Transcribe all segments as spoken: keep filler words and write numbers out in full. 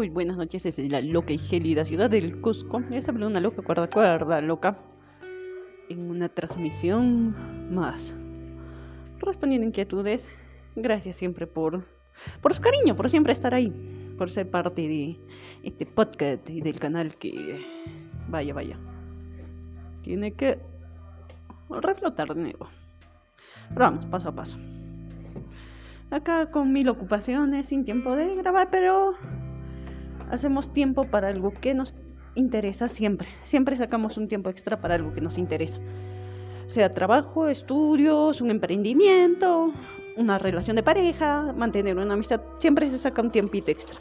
Muy buenas noches desde la loca y gélida ciudad del Cusco. Les habla una loca cuerda cuerda loca en una transmisión más, respondiendo inquietudes. Gracias siempre por, por su cariño, por siempre estar ahí, por ser parte de este podcast y del canal que, vaya, vaya, tiene que reflotar de nuevo. Pero vamos, paso a paso. Acá con mil ocupaciones, sin tiempo de grabar, pero hacemos tiempo para algo que nos interesa siempre. Siempre sacamos un tiempo extra para algo que nos interesa. Sea trabajo, estudios, un emprendimiento, una relación de pareja, mantener una amistad. Siempre se saca un tiempito extra.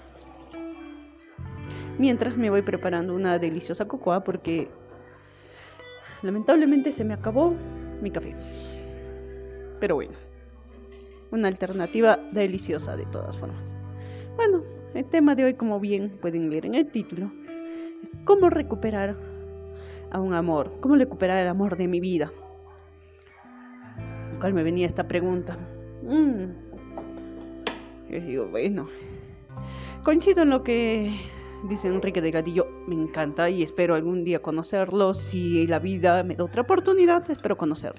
Mientras me voy preparando una deliciosa cocoa porque lamentablemente se me acabó mi café. Pero bueno, una alternativa deliciosa de todas formas. Bueno, el tema de hoy, como bien pueden leer en el título, es cómo recuperar a un amor, cómo recuperar el amor de mi vida. Al cual me venía esta pregunta. Mm. Yo digo, bueno, coincido en lo que dice Enrique Delgadillo, me encanta y espero algún día conocerlo. Si la vida me da otra oportunidad, espero conocerlo.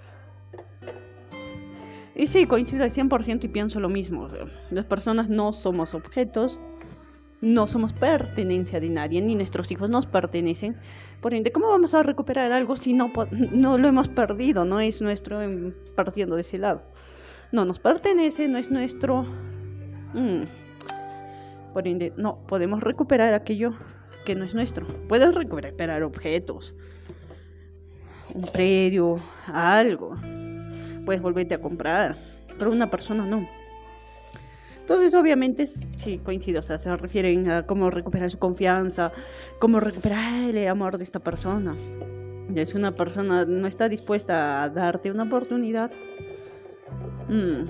Y sí, coincido al cien por ciento y pienso lo mismo. O sea, las personas no somos objetos, no somos pertenencia de nadie, ni nuestros hijos nos pertenecen. Por ende, ¿cómo vamos a recuperar algo si no, no lo hemos perdido? No es nuestro, partiendo de ese lado. No nos pertenece, no es nuestro. Mm. Por ende, no podemos recuperar aquello que no es nuestro. Puedes recuperar objetos, un predio, algo. Puedes volverte a comprar, pero una persona no. Entonces, obviamente, sí, coincido, o sea, se refieren a cómo recuperar su confianza, cómo recuperar el amor de esta persona. Y si una persona no está dispuesta a darte una oportunidad, mmm,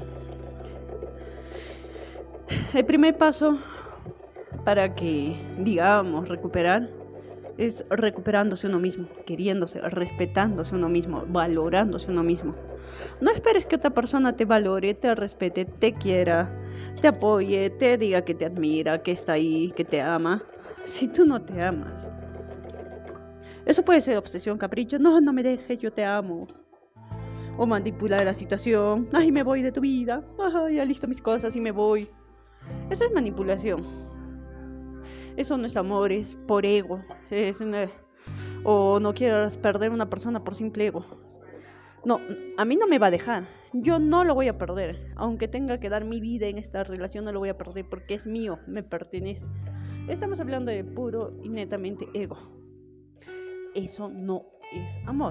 el primer paso para que, digamos, recuperar, es recuperándose uno mismo, queriéndose, respetándose uno mismo, valorándose uno mismo. No esperes que otra persona te valore, te respete, te quiera, te apoye, te diga que te admira, que está ahí, que te ama, si tú no te amas. Eso puede ser obsesión, capricho, no, no me dejes, yo te amo. O manipular la situación, ay, me voy de tu vida, ay, alisto mis cosas y me voy. Eso es manipulación. Eso no es amor, es por ego. Es una... O no quieras perder a una persona por simple ego. No, a mí no me va a dejar. Yo no lo voy a perder. Aunque tenga que dar mi vida en esta relación, no lo voy a perder porque es mío, me pertenece. Estamos hablando de puro y netamente ego. Eso no es amor.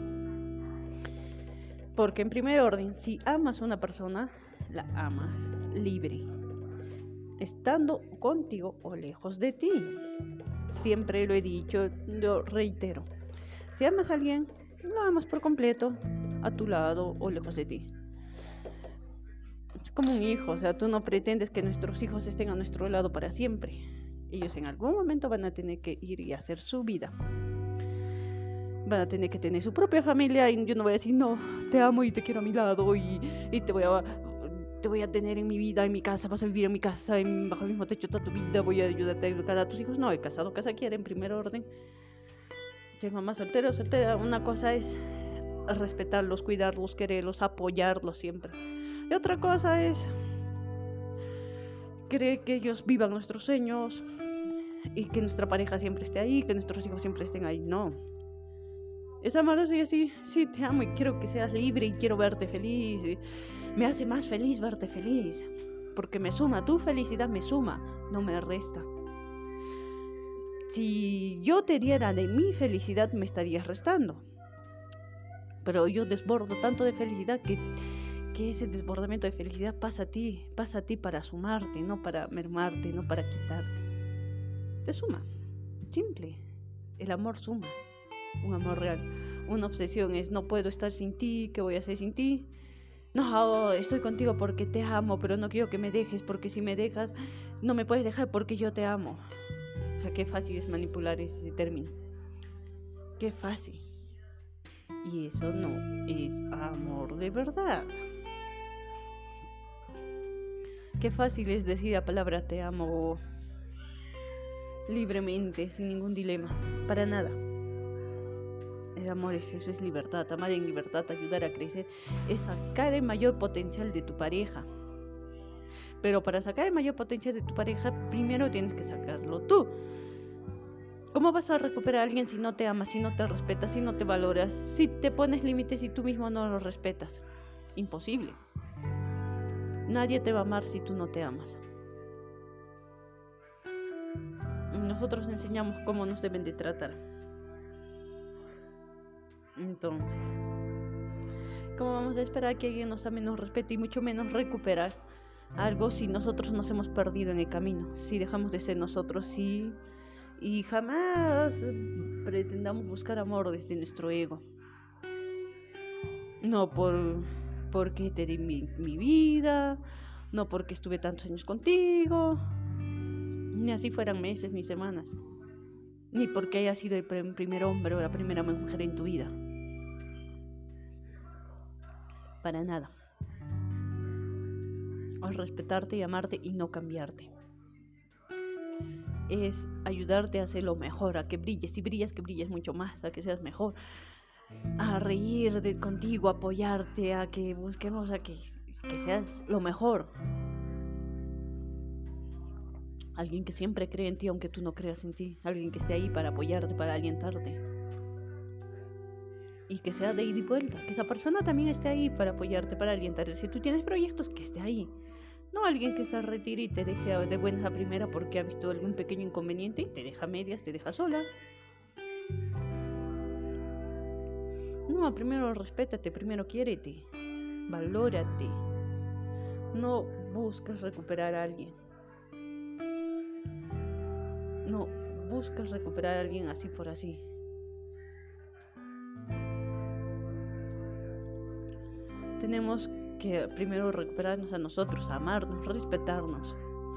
Porque en primer orden, si amas a una persona, la amas libre, estando contigo o lejos de ti. Siempre lo he dicho, lo reitero. Si amas a alguien, lo amas por completo, a tu lado o lejos de ti. Es como un hijo, o sea, tú no pretendes que nuestros hijos estén a nuestro lado para siempre. Ellos en algún momento van a tener que ir y hacer su vida. Van a tener que tener su propia familia y yo no voy a decir, no, te amo y te quiero a mi lado y, y te voy a... te voy a tener en mi vida, en mi casa, vas a vivir en mi casa, en, bajo el mismo techo toda tu vida, voy a ayudarte a educar a tus hijos. No, el casado casa quiere en primer orden. Si es mamá soltera o soltera, una cosa es respetarlos, cuidarlos, quererlos, apoyarlos siempre. Y otra cosa es querer que ellos vivan nuestros sueños y que nuestra pareja siempre esté ahí, que nuestros hijos siempre estén ahí. No. Es amoroso y así, sí, te amo y quiero que seas libre y quiero verte feliz. Y me hace más feliz verte feliz, porque me suma, tu felicidad me suma, no me resta. Si yo te diera de mi felicidad, me estarías restando. Pero yo desbordo tanto de felicidad que, que ese desbordamiento de felicidad pasa a ti, pasa a ti para sumarte, no para mermarte, no para quitarte. Te suma, simple. El amor suma, un amor real. Una obsesión es, no puedo estar sin ti, ¿qué voy a hacer sin ti? No, estoy contigo porque te amo, pero no quiero que me dejes, porque si me dejas, no me puedes dejar porque yo te amo. O sea, qué fácil es manipular ese término. Qué fácil. Y eso no es amor de verdad. Qué fácil es decir la palabra te amo libremente, sin ningún dilema, para nada. El amor es eso, es libertad, amar en libertad, ayudar a crecer, es sacar el mayor potencial de tu pareja. Pero para sacar el mayor potencial de tu pareja, primero tienes que sacarlo tú. ¿Cómo vas a recuperar a alguien si no te amas, si no te respetas, si no te valoras, si te pones límites y tú mismo no los respetas? Imposible. Nadie te va a amar si tú no te amas. Nosotros enseñamos cómo nos deben de tratar. Entonces, ¿cómo vamos a esperar que alguien nos ame, nos respete y mucho menos recuperar algo si nosotros nos hemos perdido en el camino? Si dejamos de ser nosotros, sí, y jamás pretendamos buscar amor desde nuestro ego. No por porque te di mi, mi vida, no porque estuve tantos años contigo, ni así fueran meses ni semanas, ni porque haya sido el primer hombre o la primera mujer en tu vida. Para nada. Es respetarte y amarte y no cambiarte. Es ayudarte a hacer lo mejor, a que brilles. Si brillas, que brilles mucho más, a que seas mejor, a reír de, contigo, a apoyarte, a que busquemos a que, que seas lo mejor. Alguien que siempre cree en ti aunque tú no creas en ti. Alguien que esté ahí para apoyarte, para alentarte. Y que sea de ida y vuelta. Que esa persona también esté ahí para apoyarte, para alentarte. Si tú tienes proyectos, que esté ahí. No alguien que se retire y te deje de buenas a primera porque ha visto algún pequeño inconveniente y te deja a medias, te deja sola. No, primero respétate, primero quiérete, valórate. No buscas recuperar a alguien. No buscas recuperar a alguien así por así. Tenemos que primero recuperarnos a nosotros, amarnos, respetarnos.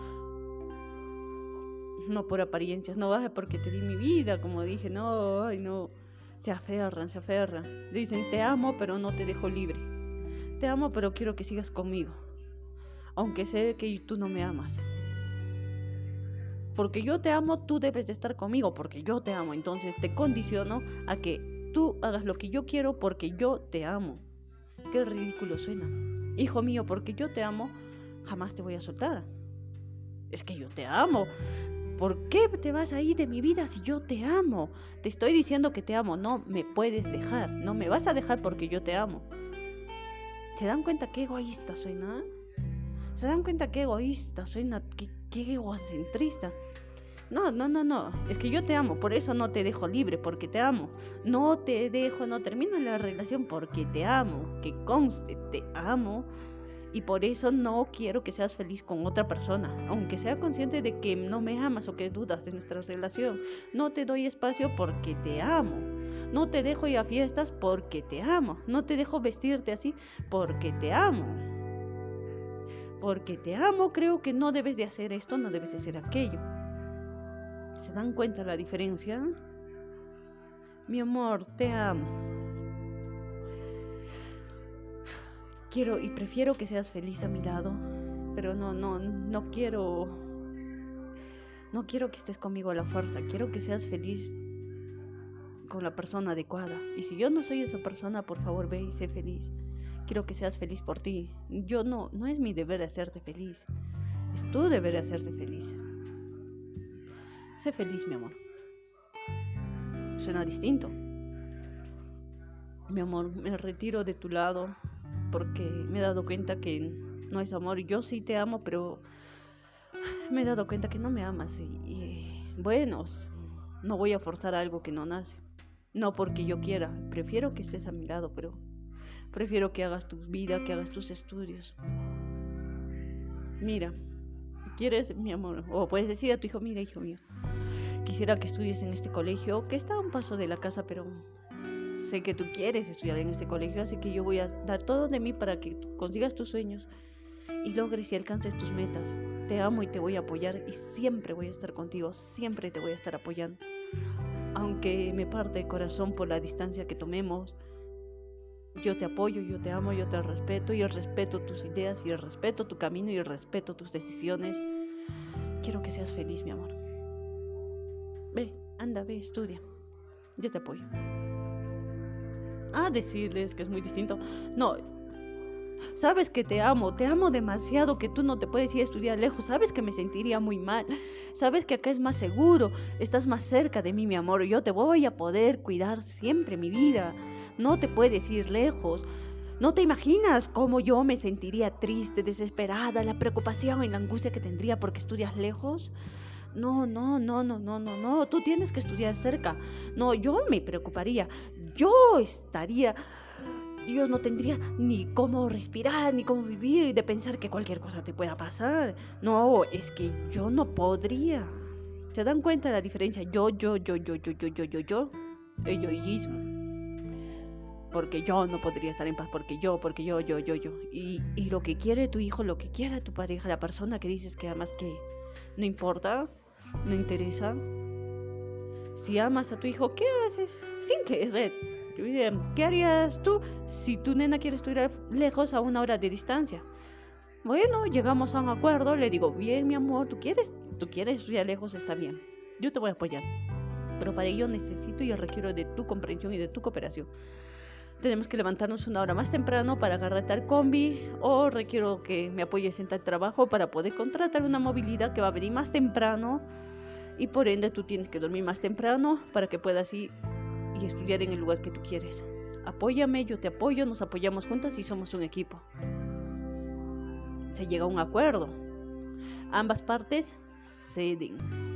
No por apariencias, no baje porque te di mi vida, como dije, no, ay no. Se aferran, se aferran. Dicen, te amo, pero no te dejo libre. Te amo, pero quiero que sigas conmigo. Aunque sé que tú no me amas. Porque yo te amo, tú debes de estar conmigo, porque yo te amo. Entonces te condiciono a que tú hagas lo que yo quiero porque yo te amo. Qué ridículo suena. Hijo mío, porque yo te amo, jamás te voy a soltar. Es que yo te amo. ¿Por qué te vas a ir de mi vida si yo te amo? Te estoy diciendo que te amo, no me puedes dejar. No me vas a dejar porque yo te amo. ¿Se dan cuenta qué egoísta suena? ¿Se dan cuenta qué egoísta suena? ¿Qué, qué egocentrista? No, no, no, no. Es que yo te amo, por eso no te dejo libre, porque te amo. No te dejo, no termino la relación porque te amo. Que conste, te amo. Y por eso no quiero que seas feliz con otra persona, aunque sea consciente de que no me amas o que dudas de nuestra relación. No te doy espacio porque te amo. No te dejo ir a fiestas porque te amo. No te dejo vestirte así porque te amo. Porque te amo, creo que no debes de hacer esto, no debes de hacer aquello. ¿Se dan cuenta la diferencia? Mi amor, te amo. Quiero y prefiero que seas feliz a mi lado, pero no, no, no quiero, no quiero que estés conmigo a la fuerza. Quiero que seas feliz con la persona adecuada. Y si yo no soy esa persona, por favor ve y sé feliz. Quiero que seas feliz por ti. Yo no, no es mi deber hacerte feliz. Es tu deber hacerte feliz. Sé feliz, mi amor. Suena distinto. Mi amor, me retiro de tu lado. Porque me he dado cuenta que no es amor. Yo sí te amo, pero me he dado cuenta que no me amas. Y, y bueno, no voy a forzar algo que no nace. No porque yo quiera. Prefiero que estés a mi lado, pero prefiero que hagas tu vida, que hagas tus estudios. Mira, ¿quieres, mi amor? O puedes decir a tu hijo, mira, hijo mío, quisiera que estudies en este colegio, que está a un paso de la casa, pero sé que tú quieres estudiar en este colegio, así que yo voy a dar todo de mí para que tú consigas tus sueños y logres y alcances tus metas. Te amo y te voy a apoyar y siempre voy a estar contigo, siempre te voy a estar apoyando. Aunque me parte el corazón por la distancia que tomemos, yo te apoyo, yo te amo, yo te respeto y respeto tus ideas y respeto tu camino y respeto tus decisiones. Quiero que seas feliz, mi amor. Ve, anda, ve, estudia. Yo te apoyo. Ah, decirles que es muy distinto. No, sabes que te amo, te amo demasiado que tú no te puedes ir a estudiar lejos. Sabes que me sentiría muy mal. Sabes que acá es más seguro. Estás más cerca de mí, mi amor. Yo te voy a poder cuidar siempre, mi vida. No te puedes ir lejos. No te imaginas cómo yo me sentiría triste, desesperada, la preocupación y la angustia que tendría porque estudias lejos. No, no, no, no, no, no, no. Tú tienes que estudiar cerca. No, yo me preocuparía. Yo estaría... Dios, no tendría ni cómo respirar, ni cómo vivir, de pensar que cualquier cosa te pueda pasar. No, es que yo no podría. ¿Se dan cuenta de la diferencia? Yo, yo, yo, yo, yo, yo, yo, yo, yo, egoísmo. Porque yo no podría estar en paz, porque yo, porque yo, yo, yo, yo. Y, y lo que quiere tu hijo, lo que quiera tu pareja, la persona que dices que amas, que no importa, no interesa. Si amas a tu hijo, ¿qué haces? Sin querer. ¿Qué harías tú si tu nena quiere estudiar lejos a una hora de distancia? Bueno, llegamos a un acuerdo, le digo, bien, mi amor, tú quieres, tú quieres estudiar lejos, está bien. Yo te voy a apoyar. Pero para ello necesito y requiero de tu comprensión y de tu cooperación. Tenemos que levantarnos una hora más temprano para agarrar tal combi, o requiero que me apoyes en tal trabajo para poder contratar una movilidad que va a venir más temprano, y por ende tú tienes que dormir más temprano para que puedas ir y estudiar en el lugar que tú quieres. Apóyame, yo te apoyo, nos apoyamos juntas y somos un equipo. Se llega a un acuerdo. Ambas partes ceden.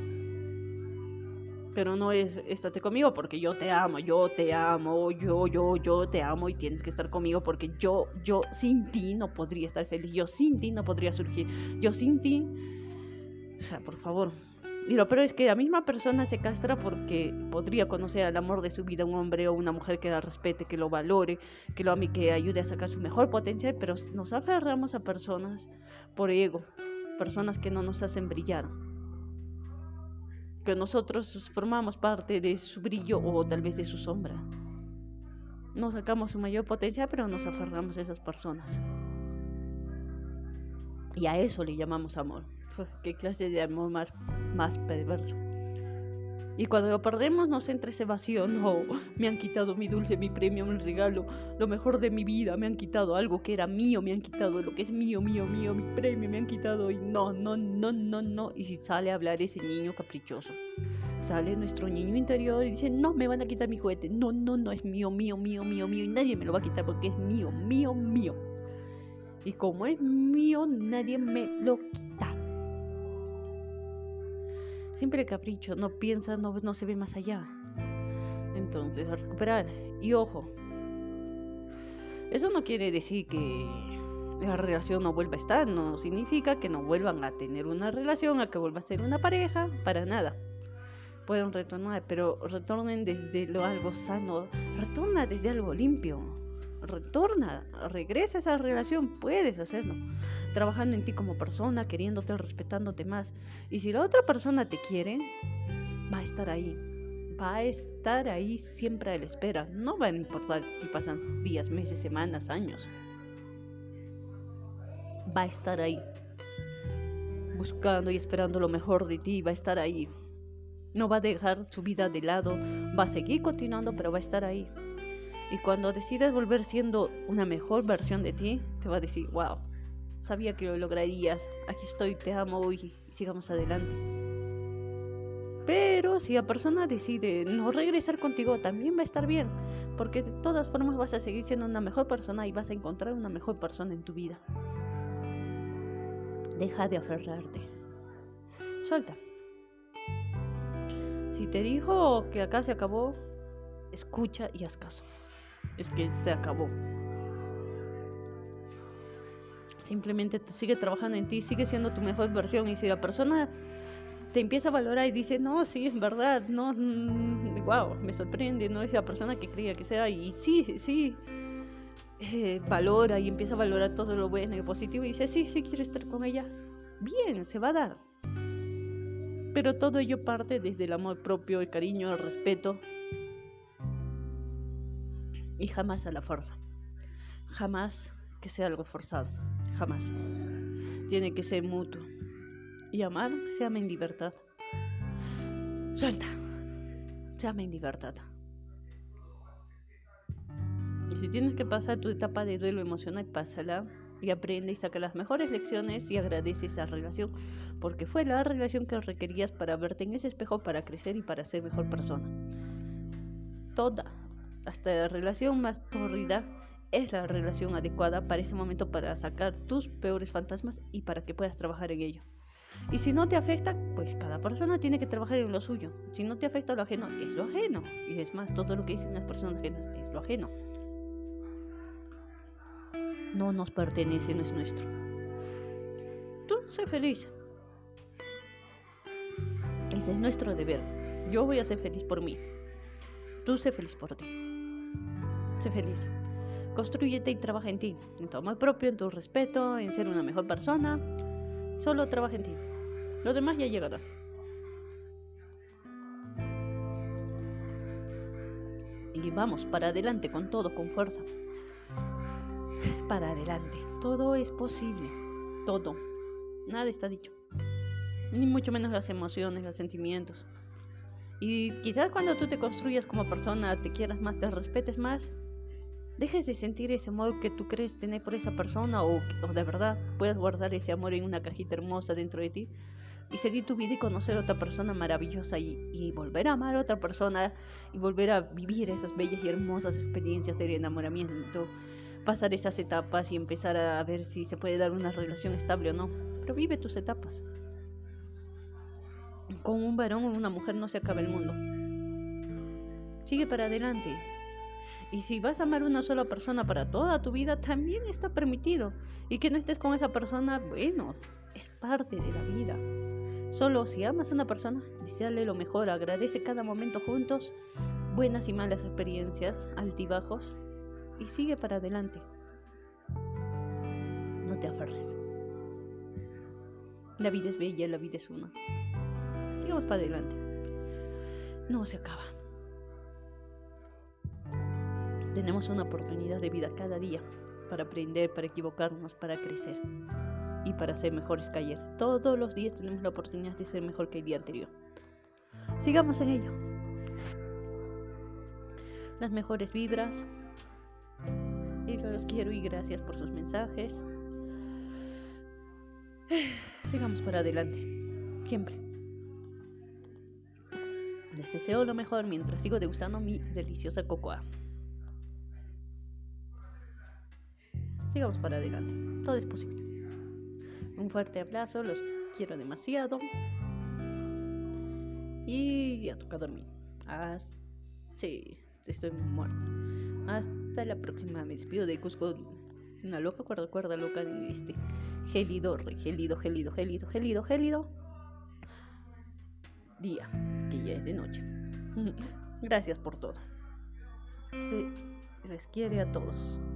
Pero no es, estate conmigo porque yo te amo, yo te amo, yo, yo, yo te amo y tienes que estar conmigo porque yo, yo sin ti no podría estar feliz, yo sin ti no podría surgir, yo sin ti, o sea, por favor. Y lo peor es que la misma persona se castra porque podría conocer al amor de su vida, un hombre o una mujer que la respete, que lo valore, que lo ame, que ayude a sacar su mejor potencial, pero nos aferramos a personas por ego, personas que no nos hacen brillar, que nosotros formamos parte de su brillo o tal vez de su sombra. No sacamos su mayor potencial, pero nos aferramos a esas personas. Y a eso le llamamos amor. Uf, qué clase de amor más, más perverso. Y cuando lo perdemos nos entra ese vacío. No, me han quitado mi dulce, mi premio, mi regalo, lo mejor de mi vida. Me han quitado algo que era mío, me han quitado lo que es mío, mío, mío, mi premio, me han quitado. Y no, no, no, no, no. Y si sale a hablar ese niño caprichoso, sale nuestro niño interior y dice, no, me van a quitar mi juguete. No, no, no, es mío, mío, mío, mío, mío. Y nadie me lo va a quitar porque es mío, mío, mío. Y como es mío, nadie me lo quita. Siempre capricho, no piensa, no, no se ve más allá. Entonces, a recuperar. Y ojo, eso no quiere decir que la relación no vuelva a estar, no significa que no vuelvan a tener una relación, a que vuelva a ser una pareja, para nada. Pueden retornar, pero retornen desde lo algo sano, retorna desde algo limpio, retorna, regresa a esa relación, puedes hacerlo, trabajando en ti como persona, queriéndote, respetándote más. Y si la otra persona te quiere, va a estar ahí, va a estar ahí siempre a la espera. No va a importar si pasan días, meses, semanas, años, va a estar ahí, buscando y esperando lo mejor de ti, va a estar ahí. No va a dejar su vida de lado, va a seguir continuando, pero va a estar ahí. Y cuando decidas volver siendo una mejor versión de ti, te va a decir, wow, sabía que lo lograrías, aquí estoy, te amo y sigamos adelante. Pero si la persona decide no regresar contigo, también va a estar bien, porque de todas formas vas a seguir siendo una mejor persona y vas a encontrar una mejor persona en tu vida. Deja de aferrarte. Suelta. Si te dijo que acá se acabó, escucha y haz caso. Es que se acabó. Simplemente te sigue trabajando en ti, sigue siendo tu mejor versión. Y si la persona te empieza a valorar y dice, no, sí, es verdad, no, mm, wow, me sorprende, no es la persona que creía que sea. Y sí, sí, eh, valora y empieza a valorar todo lo bueno y positivo y dice, sí, sí quiero estar con ella. Bien, se va a dar. Pero todo ello parte desde el amor propio, el cariño, el respeto. Y jamás a la fuerza. Jamás que sea algo forzado. Jamás. Tiene que ser mutuo. Y amar se ama en libertad. Suelta. llama en libertad. Y si tienes que pasar tu etapa de duelo emocional, pásala y aprende y saca las mejores lecciones y agradece esa relación, porque fue la relación que requerías para verte en ese espejo, para crecer y para ser mejor persona. Toda, hasta la relación más tórrida, es la relación adecuada para ese momento, para sacar tus peores fantasmas y para que puedas trabajar en ello. Y si no te afecta, pues cada persona tiene que trabajar en lo suyo. Si no te afecta lo ajeno, es lo ajeno. Y es más, todo lo que dicen las personas ajenas es lo ajeno. No nos pertenece, no es nuestro. Tú sé feliz. Ese es nuestro deber. Yo voy a ser feliz por mí. Tú sé feliz por ti. Sé feliz. Constrúyete y trabaja en ti, en tu amor propio, en tu respeto, en ser una mejor persona. Solo trabaja en ti. Lo demás ya llegará. Y vamos, para adelante, con todo, con fuerza. Para adelante. Todo es posible. Todo. Nada está dicho. Ni mucho menos las emociones, los sentimientos. Y quizás cuando tú te construyas como persona, te quieras más, te respetes más, dejes de sentir ese amor que tú crees tener por esa persona, o, o de verdad puedas guardar ese amor en una cajita hermosa dentro de ti y seguir tu vida y conocer a otra persona maravillosa y, y volver a amar a otra persona y volver a vivir esas bellas y hermosas experiencias de enamoramiento, pasar esas etapas y empezar a ver si se puede dar una relación estable o no. Pero vive tus etapas. Con un varón o una mujer no se acaba el mundo. Sigue para adelante. Y si vas a amar a una sola persona para toda tu vida, también está permitido. Y que no estés con esa persona, bueno, es parte de la vida. Solo si amas a una persona, deseale lo mejor, agradece cada momento juntos, buenas y malas experiencias, altibajos, y sigue para adelante. No te aferres. La vida es bella, la vida es una. Sigamos para adelante. No se acaba. Tenemos una oportunidad de vida cada día para aprender, para equivocarnos, para crecer y para ser mejores que ayer. Todos los días tenemos la oportunidad de ser mejor que el día anterior. Sigamos en ello. Las mejores vibras. Y los quiero y gracias por sus mensajes. Sigamos para adelante. Siempre. Les deseo lo mejor mientras sigo degustando mi deliciosa cocoa. Sigamos para adelante. Todo es posible. Un fuerte abrazo. Los quiero demasiado. Y ya toca dormir. Hasta... Sí, estoy muerta. Hasta la próxima. Me despido de Cusco. Una loca cuerda, cuerda loca de este gélido, re, gélido, gélido, gélido, gélido, gélido día, que ya es de noche. Gracias por todo. Se les quiere a todos.